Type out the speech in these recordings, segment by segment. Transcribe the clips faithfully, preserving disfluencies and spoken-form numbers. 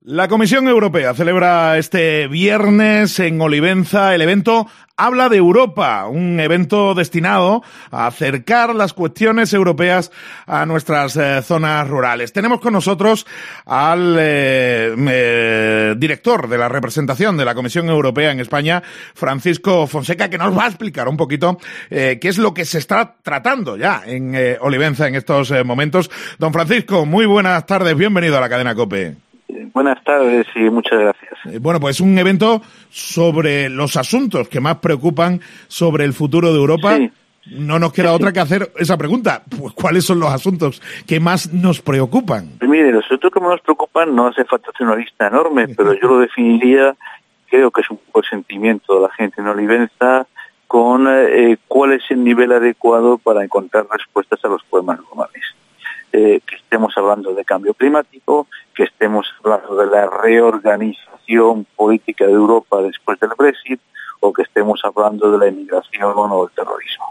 La Comisión Europea celebra este viernes en Olivenza el evento Habla de Europa, un evento destinado a acercar las cuestiones europeas a nuestras eh, zonas rurales. Tenemos con nosotros al eh, eh, director de la representación de la Comisión Europea en España, Francisco Fonseca, que nos va a explicar un poquito eh, qué es lo que se está tratando ya en eh, Olivenza en estos eh, momentos. Don Francisco, muy buenas tardes, bienvenido a la cadena COPE. Buenas tardes y muchas gracias. Bueno, pues un evento sobre los asuntos que más preocupan sobre el futuro de Europa. Sí. No nos queda sí, otra que hacer esa pregunta. Pues, ¿cuáles son los asuntos que más nos preocupan? Pues mire, los asuntos que más nos preocupan no hace falta hacer una lista enorme, pero yo lo definiría, creo que es un poco el sentimiento de la gente en Olivenza, con eh, cuál es el nivel adecuado para encontrar respuestas a los problemas globales. Eh, que estemos hablando de cambio climático, que estemos hablando de la reorganización política de Europa después del Brexit, o que estemos hablando de la inmigración o del terrorismo.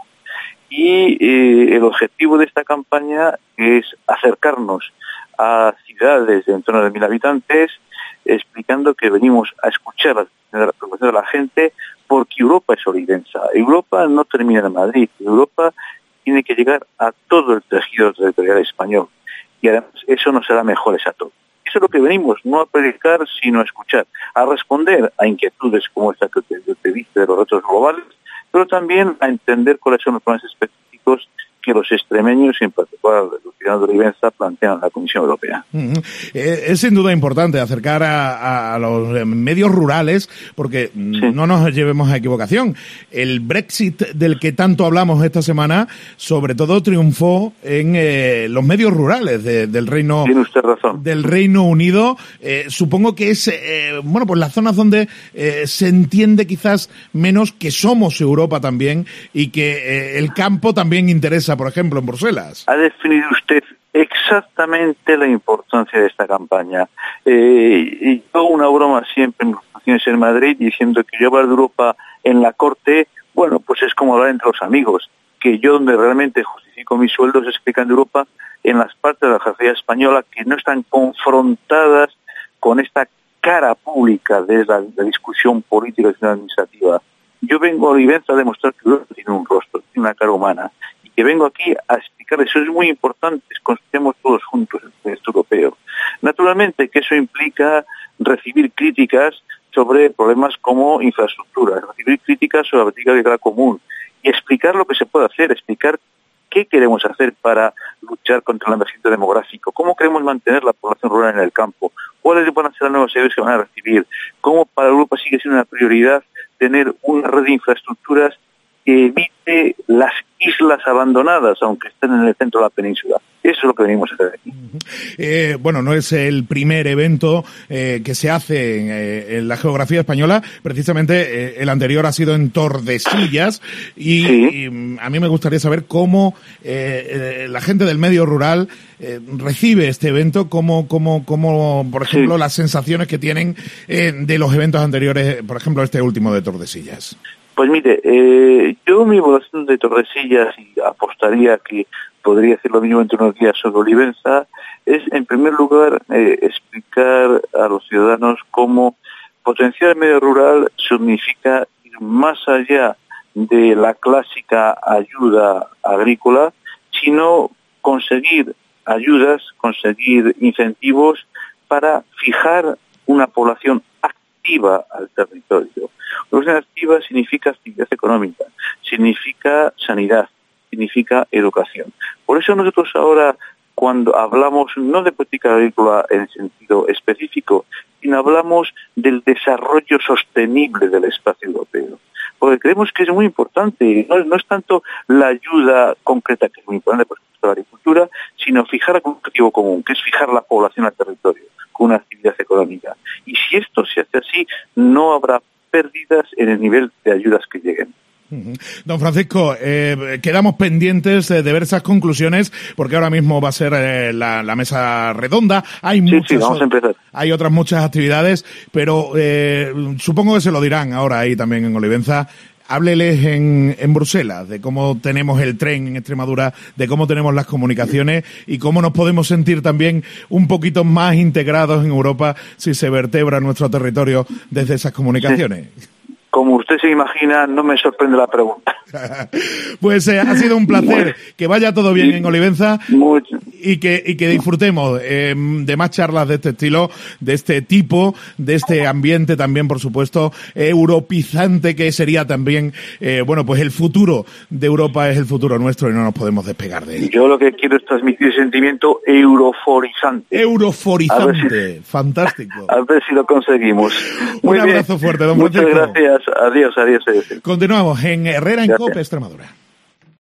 Y eh, el objetivo de esta campaña es acercarnos a ciudades de en torno de mil habitantes, explicando que venimos a escuchar la preocupación de la gente, porque Europa es Olivenza. Europa no termina en Madrid, Europa tiene que llegar a todo el tejido territorial español. Y además eso nos hará mejores a todos. Eso es lo que venimos, no a predicar, sino a escuchar, a responder a inquietudes como esta que te, te dije de los retos globales, pero también a entender cuáles son los problemas específicos que los extremeños, y en particular los ciudadanos de Olivenza, plantean a la Comisión Europea. Mm-hmm. Es sin duda importante acercar a, a los medios rurales, porque sí, no nos llevemos a equivocación. El Brexit del que tanto hablamos esta semana, sobre todo triunfó en eh, los medios rurales de, del Reino Tiene usted razón. del Reino Unido. Eh, supongo que es eh, bueno, pues las zonas donde eh, se entiende quizás menos que somos Europa también y que eh, el campo también interesa, por ejemplo, en Bruselas. Ha definido usted exactamente la importancia de esta campaña. Eh, y yo una broma siempre en relaciones en Madrid diciendo que yo hablar de Europa en la corte, bueno, pues es como hablar entre los amigos, que yo donde realmente justifico mis sueldos es explicando Europa en las partes de la jerarquía española que no están confrontadas con esta cara pública de la, la discusión política y administrativa. Yo vengo a Olivenza a demostrar que Europa tiene un rostro, tiene una cara humana, que vengo aquí a explicar, eso es muy importante, construyamos todos juntos el proyecto europeo. Naturalmente que eso implica recibir críticas sobre problemas como infraestructuras, recibir críticas sobre la política agrícola común y explicar lo que se puede hacer, explicar qué queremos hacer para luchar contra el envejecimiento demográfico, cómo queremos mantener la población rural en el campo, cuáles van a ser las nuevas ayudas que van a recibir, cómo para Europa sigue siendo una prioridad tener una red de infraestructuras que evite las islas abandonadas, aunque estén en el centro de la península. Eso es lo que venimos a hacer aquí. Eh, bueno, no es el primer evento eh, que se hace en, eh, en la geografía española. Precisamente eh, el anterior ha sido en Tordesillas y, sí. y a mí me gustaría saber cómo eh, eh, la gente del medio rural eh, recibe este evento, cómo, cómo, cómo por ejemplo, sí, las sensaciones que tienen eh, de los eventos anteriores, por ejemplo, este último de Tordesillas. Pues mire, eh, yo mi evaluación de Tordesillas, y apostaría que podría hacer lo mismo entre unos días sobre Olivenza, es en primer lugar eh, explicar a los ciudadanos cómo potenciar el medio rural significa ir más allá de la clásica ayuda agrícola, sino conseguir ayudas, conseguir incentivos para fijar una población activa al territorio. Población activa significa actividad económica, significa sanidad, significa educación. Por eso nosotros ahora, cuando hablamos no de política agrícola en sentido específico, sino hablamos del desarrollo sostenible del espacio europeo. Porque creemos que es muy importante, no, no es tanto la ayuda concreta, que es muy importante por ejemplo, la agricultura, sino fijar un objetivo común, que es fijar la población al territorio, con una actividad económica. Y si esto se hace así, no habrá pérdidas en el nivel de ayudas que lleguen. Don Francisco, eh, quedamos pendientes de ver esas conclusiones porque ahora mismo va a ser eh, la, la mesa redonda. Hay sí, muchas, sí, vamos a empezar. Hay otras muchas actividades, pero eh, supongo que se lo dirán ahora ahí también en Olivenza. hábleles en, en Bruselas de cómo tenemos el tren en Extremadura, de cómo tenemos las comunicaciones y cómo nos podemos sentir también un poquito más integrados en Europa si se vertebra nuestro territorio desde esas comunicaciones. Sí. Como usted se imagina, no me sorprende la pregunta. Pues eh, ha sido un placer. Que vaya todo bien en Olivenza Mucho. y que y que disfrutemos eh, de más charlas de este estilo, de este tipo, de este ambiente también, por supuesto, europizante, que sería también, eh, bueno, pues el futuro de Europa es el futuro nuestro y no nos podemos despegar de él. Yo lo que quiero es transmitir sentimiento euroforizante. Euroforizante. Si, fantástico. A ver si lo conseguimos. Muy un abrazo bien. fuerte, don Muchas Francisco. gracias. Adiós, adiós, adiós. Continuamos en Herrera en Cope, Extremadura.